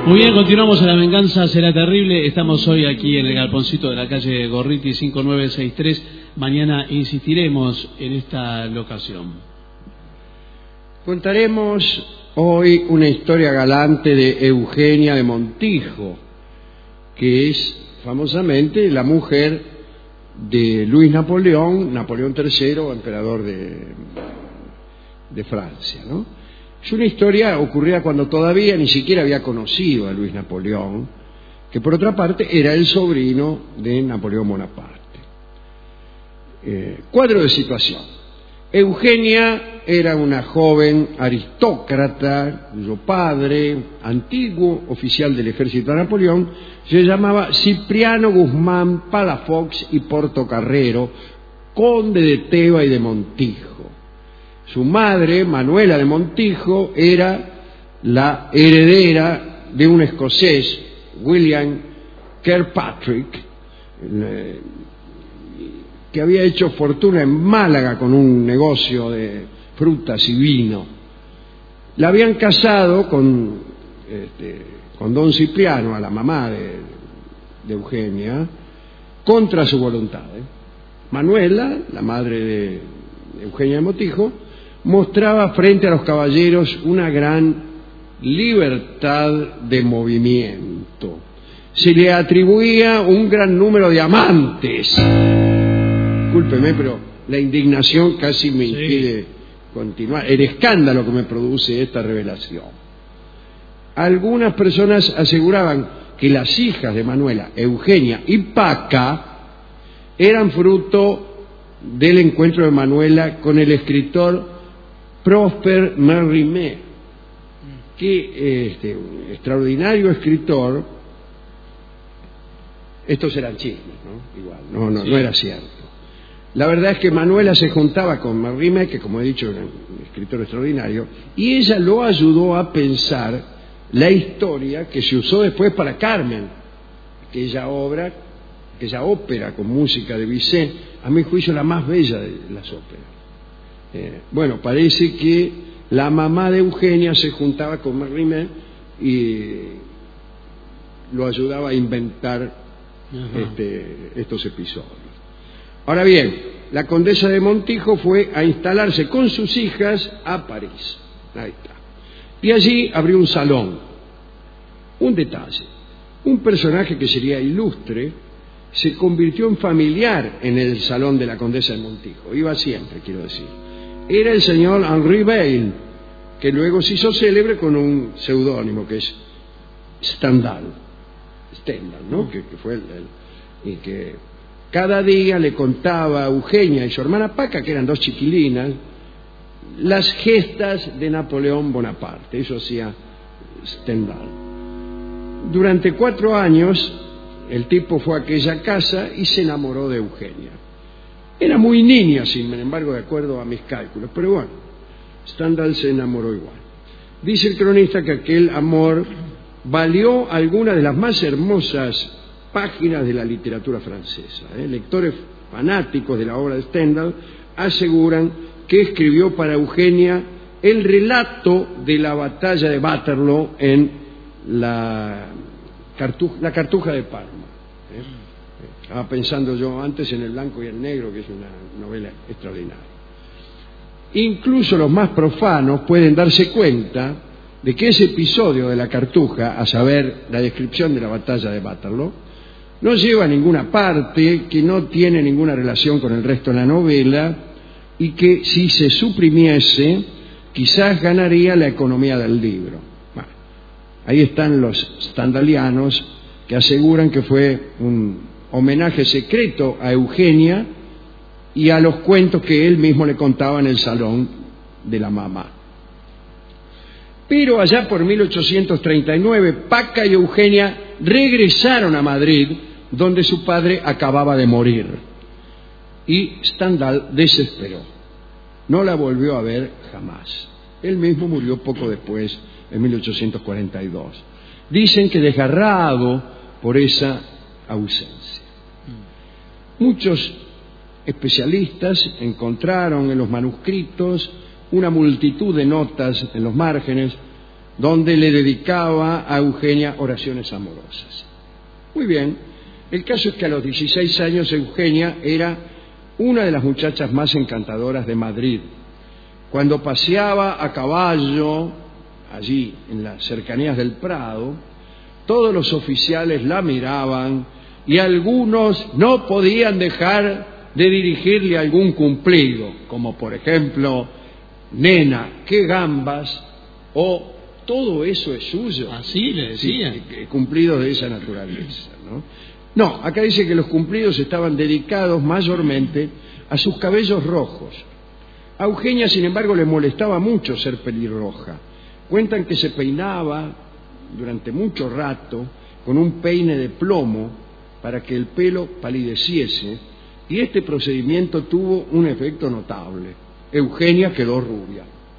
Muy bien, continuamos en La Venganza Será Terrible. Estamos hoy aquí en el galponcito de la calle Gorriti 5963. Mañana insistiremos en esta locación. Contaremos hoy una historia galante de Eugenia de Montijo, que es famosamente la mujer de Luis Napoleón III, emperador de Francia, ¿no? Es una historia ocurrida cuando todavía ni siquiera había conocido a Luis Napoleón, que por otra parte era el sobrino de Napoleón Bonaparte. Cuadro de situación. Eugenia era una joven aristócrata cuyo padre, antiguo oficial del ejército de Napoleón, se llamaba Cipriano Guzmán Palafox y Portocarrero, conde de Teba y de Montijo. Su madre, Manuela de Montijo, era la heredera de un escocés, William Kirkpatrick, que había hecho fortuna en Málaga con un negocio de frutas y vino. La habían casado con don Cipriano, a la mamá de Eugenia, contra su voluntad. Manuela, la madre de Eugenia de Montijo, mostraba frente a los caballeros una gran libertad de movimiento. Se le atribuía un gran número de amantes. Discúlpeme, pero la indignación casi me impide continuar. El escándalo que me produce esta revelación. Algunas personas aseguraban que las hijas de Manuela, Eugenia y Paca, eran fruto del encuentro de Manuela con el escritor Prosper Mérimée, que un extraordinario escritor. Estos eran chismes, ¿no? Igual, no era cierto. La verdad es que Manuela se juntaba con Mérimée, que como he dicho era un escritor extraordinario, y ella lo ayudó a pensar la historia que se usó después para Carmen, aquella ópera con música de Bizet, a mi juicio la más bella de las óperas. Bueno, parece que la mamá de Eugenia se juntaba con Mérimée y lo ayudaba a inventar estos episodios. Ahora bien, la condesa de Montijo fue a instalarse con sus hijas a París. Ahí está. Y allí abrió un salón. Un detalle. Un personaje que sería ilustre se convirtió en familiar en el salón de la condesa de Montijo. Iba siempre, quiero decir. Era el señor Henri Beyle, que luego se hizo célebre con un seudónimo que es Stendhal, ¿no? Que fue y que cada día le contaba a Eugenia y su hermana Paca, que eran dos chiquilinas, las gestas de Napoleón Bonaparte. Eso hacía Stendhal. Durante 4 años el tipo fue a aquella casa y se enamoró de Eugenia. Era muy niña, sin embargo, de acuerdo a mis cálculos, pero bueno, Stendhal se enamoró igual. Dice el cronista que aquel amor valió algunas de las más hermosas páginas de la literatura francesa. Lectores fanáticos de la obra de Stendhal aseguran que escribió para Eugenia el relato de la batalla de Waterloo en la Cartuja de Parma. Estaba pensando yo antes en El Blanco y el Negro, que es una novela extraordinaria. Incluso los más profanos pueden darse cuenta de que ese episodio de la Cartuja, a saber, la descripción de la batalla de Waterloo, no lleva a ninguna parte, que no tiene ninguna relación con el resto de la novela y que si se suprimiese quizás ganaría la economía del libro. Bueno, ahí están los stendhalianos que aseguran que fue un homenaje secreto a Eugenia y a los cuentos que él mismo le contaba en el salón de la mamá. Pero allá por 1839, Paca y Eugenia regresaron a Madrid, donde su padre acababa de morir. Y Stendhal desesperó. No la volvió a ver jamás. Él mismo murió poco después, en 1842. Dicen que desgarrado por esa ausencia. Muchos especialistas encontraron en los manuscritos una multitud de notas en los márgenes, donde le dedicaba a Eugenia oraciones amorosas. Muy bien, el caso es que a los 16 años Eugenia era una de las muchachas más encantadoras de Madrid. Cuando paseaba a caballo, allí en las cercanías del Prado, todos los oficiales la miraban y algunos no podían dejar de dirigirle algún cumplido, como por ejemplo, nena, qué gambas, o todo eso es suyo. Así le decían. Sí, cumplidos de esa naturaleza, ¿no? No, acá dice que los cumplidos estaban dedicados mayormente a sus cabellos rojos. A Eugenia, sin embargo, le molestaba mucho ser pelirroja. Cuentan que se peinaba durante mucho rato con un peine de plomo para que el pelo palideciese, y este procedimiento tuvo un efecto notable. Eugenia quedó rubia.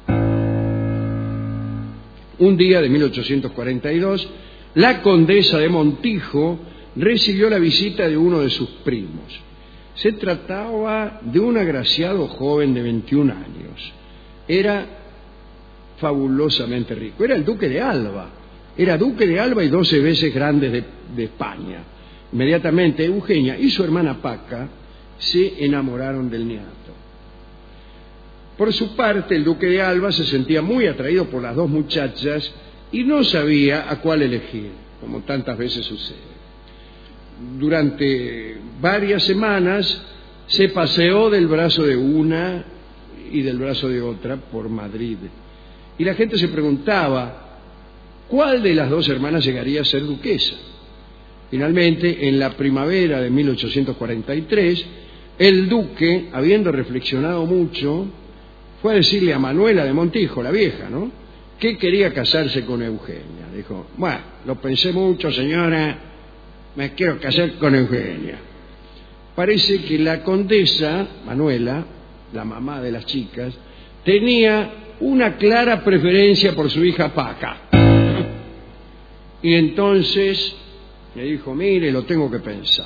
Un día de 1842, la condesa de Montijo recibió la visita de uno de sus primos. Se trataba de un agraciado joven de 21 años. Era fabulosamente rico. Era el duque de Alba. Era duque de Alba y 12 veces grande de España. Inmediatamente Eugenia y su hermana Paca se enamoraron del niato. Por su parte, el duque de Alba se sentía muy atraído por las dos muchachas y no sabía a cuál elegir, como tantas veces sucede. Durante varias semanas se paseó del brazo de una y del brazo de otra por Madrid. Y la gente se preguntaba cuál de las dos hermanas llegaría a ser duquesa. Finalmente, en la primavera de 1843, el duque, habiendo reflexionado mucho, fue a decirle a Manuela de Montijo, la vieja, ¿no?, que quería casarse con Eugenia. Dijo, bueno, lo pensé mucho, señora, me quiero casar con Eugenia. Parece que la condesa, Manuela, la mamá de las chicas, tenía una clara preferencia por su hija Paca. Y entonces me dijo, mire, lo tengo que pensar.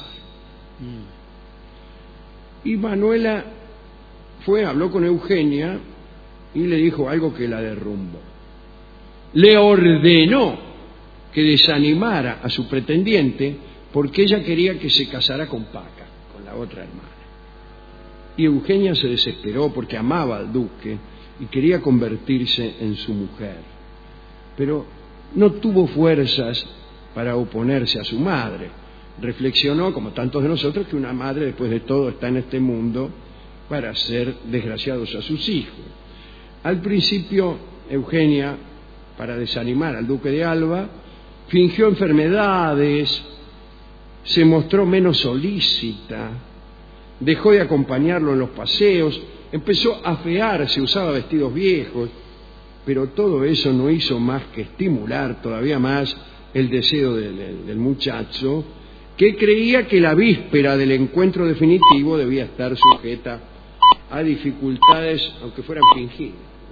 Y Manuela habló con Eugenia y le dijo algo que la derrumbó. Le ordenó que desanimara a su pretendiente porque ella quería que se casara con Paca, con la otra hermana. Y Eugenia se desesperó porque amaba al duque y quería convertirse en su mujer. Pero no tuvo fuerzas para oponerse a su madre. Reflexionó, como tantos de nosotros, que una madre, después de todo, está en este mundo para hacer desgraciados a sus hijos. Al principio, Eugenia, para desanimar al duque de Alba, fingió enfermedades, se mostró menos solícita, dejó de acompañarlo en los paseos, empezó a afearse, usaba vestidos viejos, pero todo eso no hizo más que estimular todavía más el deseo del muchacho, que creía que la víspera del encuentro definitivo debía estar sujeta a dificultades, aunque fueran fingidas.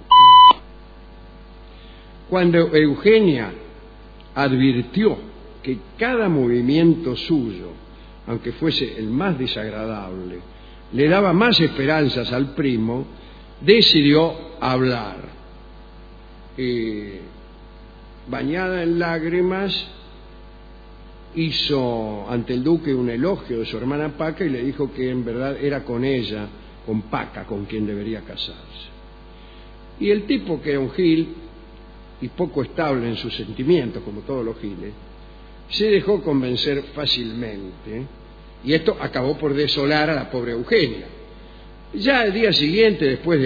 Cuando Eugenia advirtió que cada movimiento suyo, aunque fuese el más desagradable, le daba más esperanzas al primo, decidió hablar. Bañada en lágrimas, hizo ante el duque un elogio de su hermana Paca y le dijo que en verdad era con ella, con Paca, con quien debería casarse. Y el tipo, que era un gil y poco estable en sus sentimientos, como todos los giles, se dejó convencer fácilmente, y esto acabó por desolar a la pobre Eugenia. Ya al día siguiente, después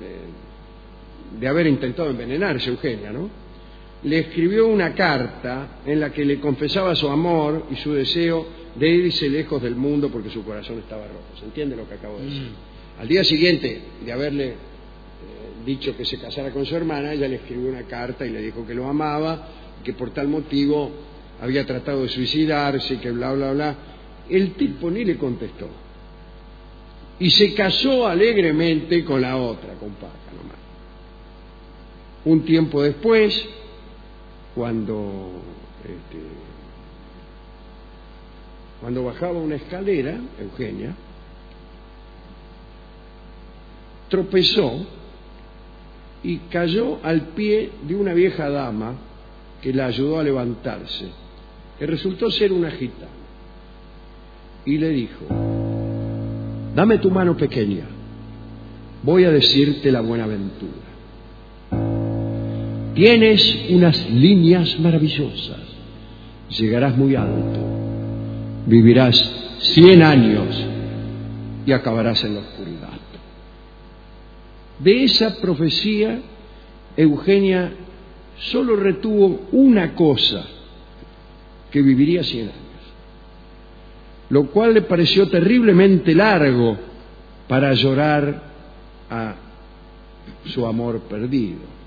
de haber intentado envenenarse Eugenia, ¿no?, le escribió una carta en la que le confesaba su amor y su deseo de irse lejos del mundo porque su corazón estaba roto. ¿Se entiende lo que acabo de decir? Al día siguiente de haberle dicho que se casara con su hermana, ella le escribió una carta y le dijo que lo amaba, que por tal motivo había tratado de suicidarse, que bla, bla, bla. El tipo ni le contestó. Y se casó alegremente con la otra, con Paca nomás. Un tiempo después, cuando bajaba una escalera, Eugenia tropezó y cayó al pie de una vieja dama que la ayudó a levantarse, que resultó ser una gitana. Y le dijo: dame tu mano pequeña, voy a decirte la buenaventura. Tienes unas líneas maravillosas, llegarás muy alto, vivirás 100 años y acabarás en la oscuridad. De esa profecía, Eugenia solo retuvo una cosa: que viviría 100 años, lo cual le pareció terriblemente largo para llorar a su amor perdido.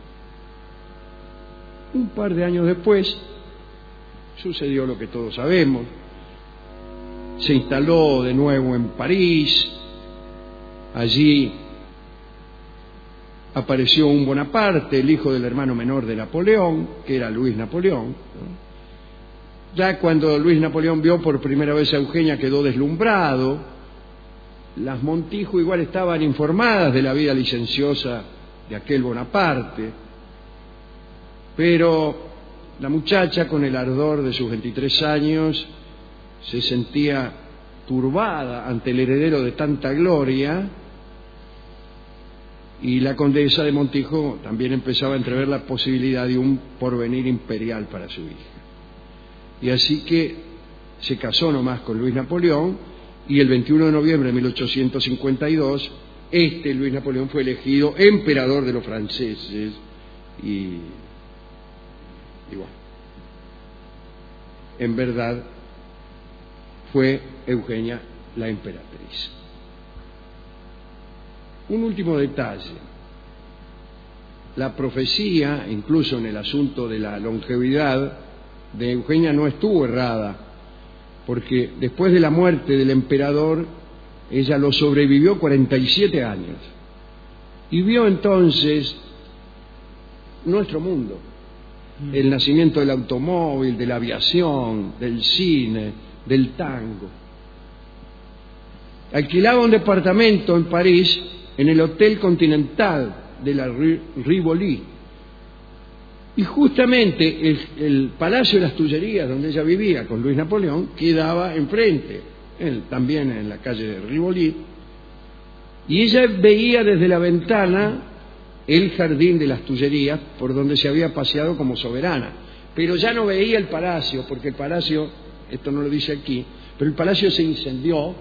Un par de años después sucedió lo que todos sabemos. Se instaló de nuevo en París. Allí apareció un Bonaparte, el hijo del hermano menor de Napoleón, que era Luis Napoleón, ¿no? Ya cuando Luis Napoleón vio por primera vez a Eugenia quedó deslumbrado. Las Montijo igual estaban informadas de la vida licenciosa de aquel Bonaparte, pero la muchacha, con el ardor de sus 23 años, se sentía turbada ante el heredero de tanta gloria, y la condesa de Montijo también empezaba a entrever la posibilidad de un porvenir imperial para su hija. Y así que se casó nomás con Luis Napoleón, y el 21 de noviembre de 1852, Luis Napoleón fue elegido emperador de los franceses, y bueno, en verdad fue Eugenia la emperatriz. Un último detalle: la profecía, incluso en el asunto de la longevidad de Eugenia, no estuvo errada, porque después de la muerte del emperador, ella lo sobrevivió 47 años y vio entonces nuestro mundo, el nacimiento del automóvil, de la aviación, del cine, del tango. Alquilaba un departamento en París, en el Hotel Continental de la Rue Rivoli, y justamente el Palacio de las Tullerías, donde ella vivía con Luis Napoleón, quedaba enfrente, también en la calle de Rivoli, y ella veía desde la ventana el jardín de las Tullerías, por donde se había paseado como soberana. Pero ya no veía el palacio, porque el palacio, esto no lo dice aquí, pero el palacio se incendió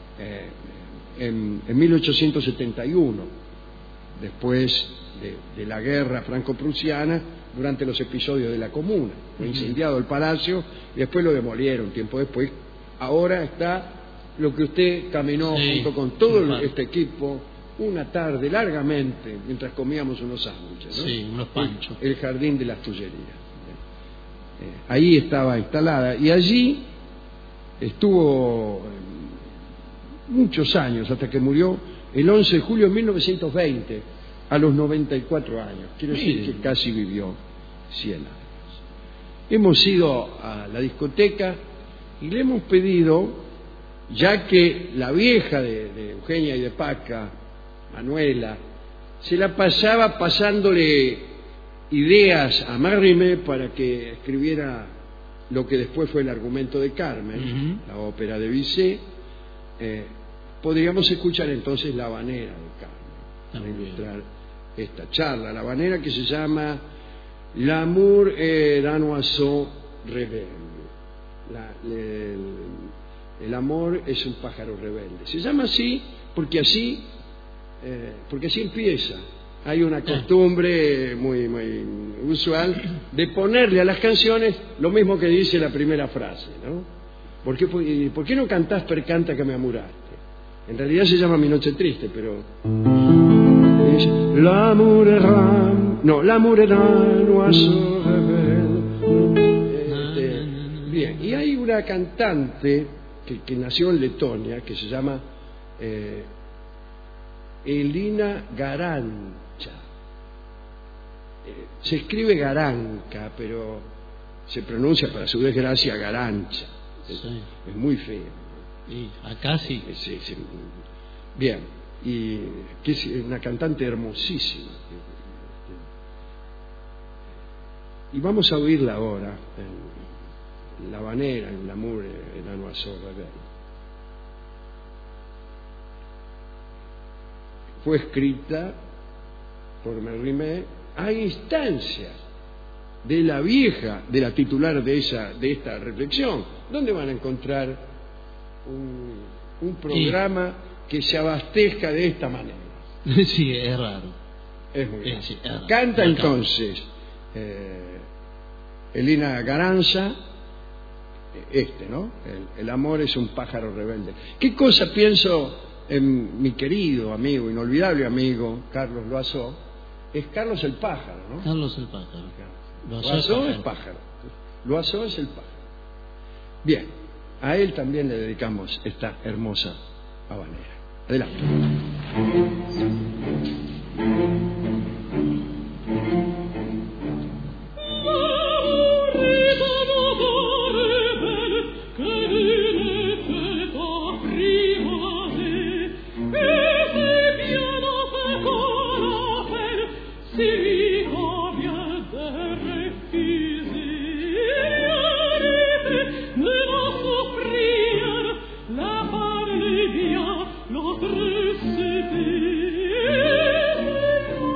en 1871, después de la guerra franco-prusiana, durante los episodios de la Comuna. Fue incendiado el palacio y después lo demolieron tiempo después. Ahora está lo que usted caminó junto con todo este equipo una tarde largamente mientras comíamos unos sándwiches, ¿no? Sí, unos panchos. El jardín de las Tullerías. Ahí estaba instalada y allí estuvo muchos años, hasta que murió el 11 de julio de 1920, a los 94 años. Quiero decir que casi vivió 100 años. Hemos ido a la discoteca y le hemos pedido, ya que la vieja de Eugenia y de Paca, Manuela, se la pasaba pasándole ideas a Mérimée para que escribiera lo que después fue el argumento de Carmen, la ópera de Bizet. Podríamos escuchar entonces La Habanera de Carmen para ilustrar esta charla. La Habanera, que se llama L'amour est un oiseau rebelde. El amor es un pájaro rebelde. Se llama así porque así empieza. Hay una costumbre muy usual de ponerle a las canciones lo mismo que dice la primera frase, ¿no? ¿Por qué no cantás per canta que me amuraste? En realidad se llama Mi noche triste, pero es l'amour est un oiseau rebelde. Bien, y hay una cantante que nació en Letonia, que se llama Elina Garancha. Se escribe Garanca, pero se pronuncia, para su desgracia, Garancha. Es muy feo. Y acá sí. Sí. Bien, y que es una cantante hermosísima. y vamos a oírla ahora en La Habanera, en L'amour et la oiseau rebelle. Fue escrita por Mérimée a instancias de la vieja, de la titular de esta reflexión. ¿Dónde van a encontrar un programa que se abastezca de esta manera? Sí, es raro. Es muy raro. Sí, es raro. Canta entonces Elena Garanza, ¿no? El amor es un pájaro rebelde. ¿Qué cosa pienso en mi querido amigo, inolvidable amigo, Carlos Loiseau? Es Carlos el pájaro, ¿no? Carlos el pájaro. Loiseau es pájaro. Loiseau es el pájaro. Bien, a él también le dedicamos esta hermosa habanera. Adelante. L'autre c'était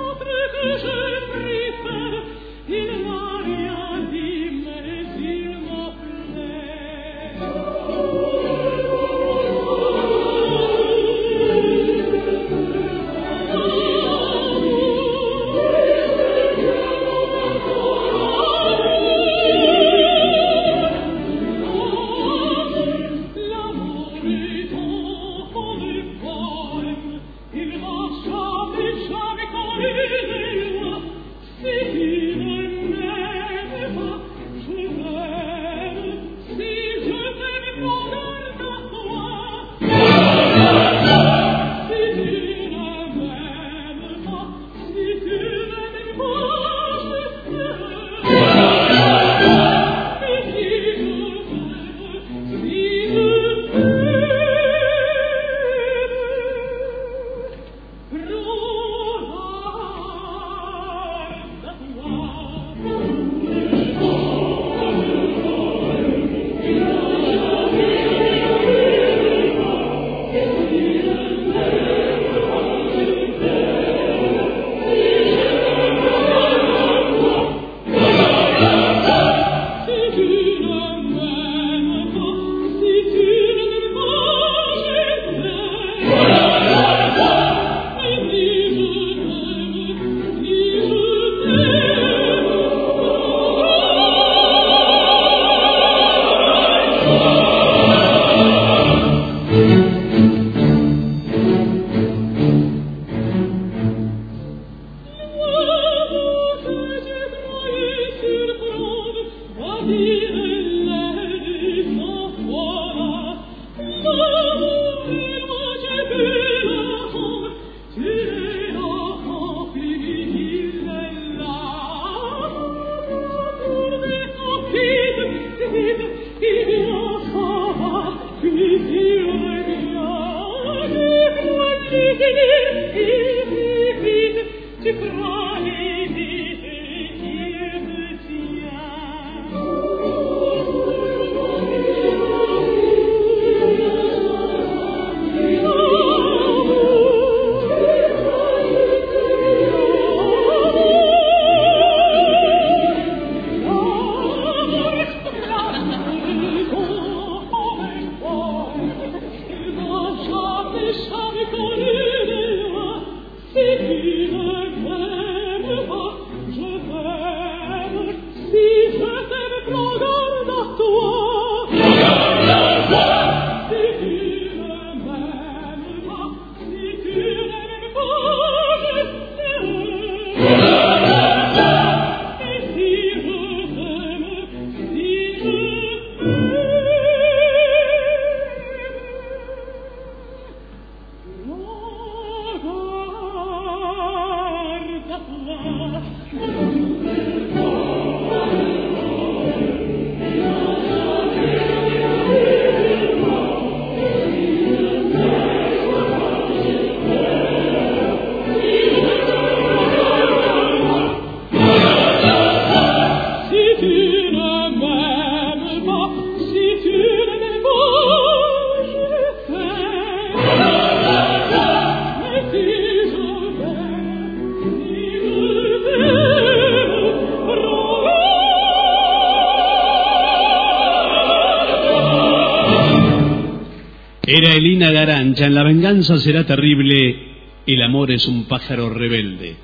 Era Elina Garancha, en La venganza será terrible, el amor es un pájaro rebelde.